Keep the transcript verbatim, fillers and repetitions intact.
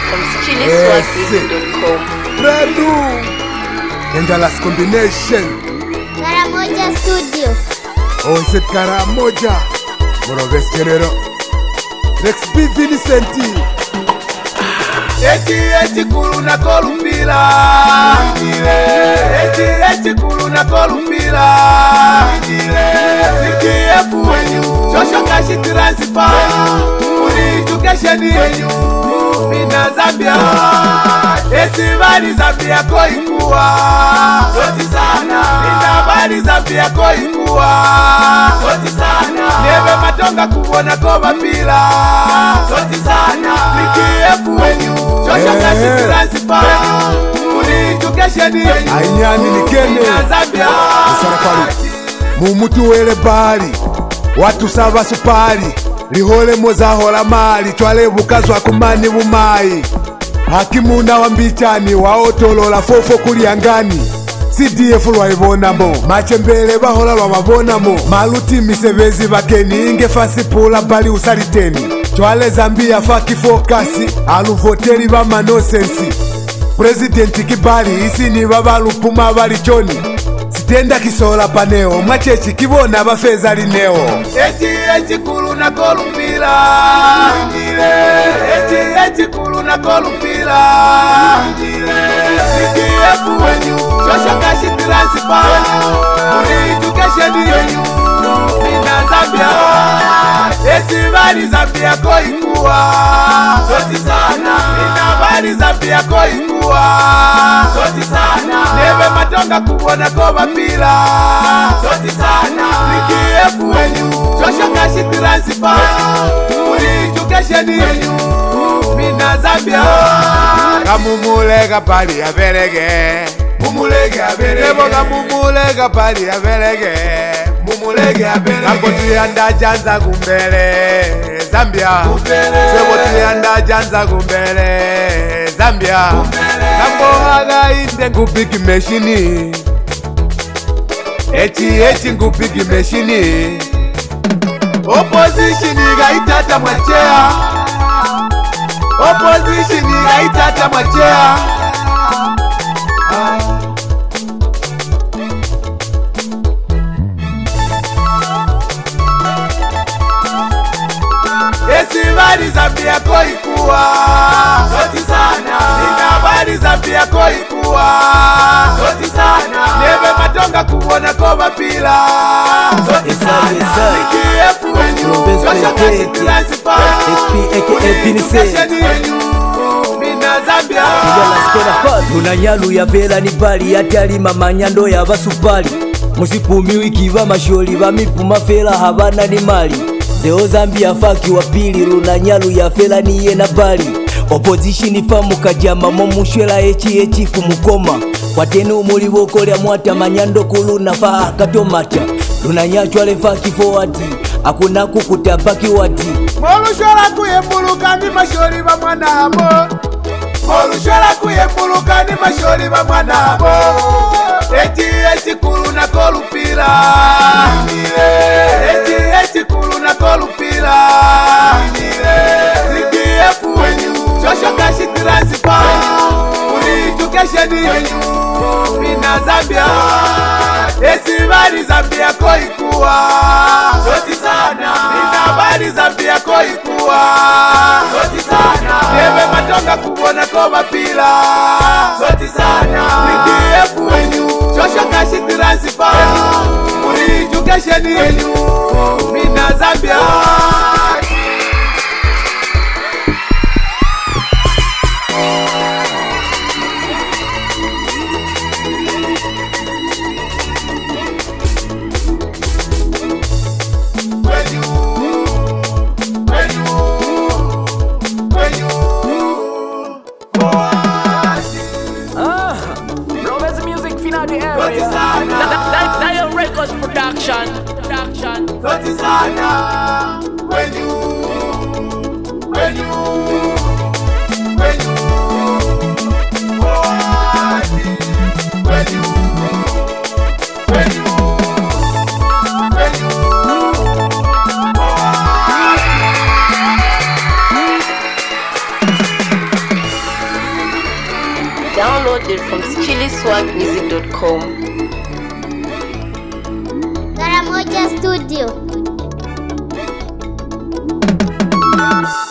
from chili swag music dot com. Brand new Dangerous combination. Karamoja Studio. Oh, is it Karamoja? Moroves General Rex B. Vincent. Eti eti kulu na kolumbila Eti eti kulu na kolumbila C T F wenyu Shosho kashi transfer Uri education wenyu Mina Zambia Esi bari Zambia koikuwa Soti sana Mina bari Zambia koikuwa Soti sana Nebe matonga kubona koba pila Soti sana C T F wenyu Shosho kashi transfer Uri education wenyu Ainyani nikene Mina Zambia Mumutu wele bari Watu saba supari Lihole moza hola mali Chwale bukazwa kumani bumai Hakimu na wambichani Waotolola fofo kuliangani C D F lwaibonamo Machembele bahola lwababonamo Maluti misebezi bakeni Inge fasi pula bali usaliteni Chwale Zambia faki fokasi Aluvoteri bama nosensi Presidenti kibali Isi ni babalupuma bali choni Sitenda kisola paneo Mwachechi kibona bafeza lineo Eti eti kulu na kolumbila Eti eti kulu na kolumbila C T F wenyu Shosho kashi transfer Uri education wenyu Mina Zambia Esi bari Zambia koikuwa Soti sana Mina bari Zambia koikuwa Soti sana Nebe matonga kubona koba pila Soti sana C T F wenyu Shosho kashi transfer Uri education wenyu Mina Zambia Kamumulega pali ya verege Mumulege aberege Nebo kamumulega pali ya verege Mumulege aberege Kambo tuyanda janza kumbele Zambia Kumbele Sebo tuyanda janza kumbele Zambia Kambo haga inde ngupiki meshini Eti eti ngupiki meshini Opposition igaitata mwachea Opposition igaitata mwachea Esi bari Zambia koikuwa Soti sana Ina bari Zambia koikuwa Soti sana Nebe matonga kubona koba pila Soti sana C T F wenyu Shosho kashi transfer Uri education wenyu Mina Zambia Lunanyalu ya vela ni bali Yatali mamanyando ya basupali Musipumi wiki ba masholi ba mipuma fela habana ni mali Zeo Zambia faki wa pili Lunanyalu ya fela niye na bali Opposition famu kajama Momushwela echi echi kumukoma Watenu muliboko lya mwata manyando kuluna faa katomacha Lunanyachwale faki forward Akuna kukutabaki wati Molushwela kuyembuluka ni masholi ba mwana habo Molushwela kuyembuluka ni masholi ba mwana habo Eti eti kulu na kolupila Eti eti kulu na kolupila C T F wenyu Shosho kashi transfer Uri education wenyu Mina Zambia Esi bari Zambia koikuwa Soti sana Mina bari Zambia koikuwa Soti sana Nebe matonga kubona koba pila Soti sana C T F wenyu Shosho kashi transfer Uri education wenyu Mina Zambia Lion Records production. Production. Soti sana when you when you when you when you when you when you Downloaded from chili swag music dot com. Karamoja Studio.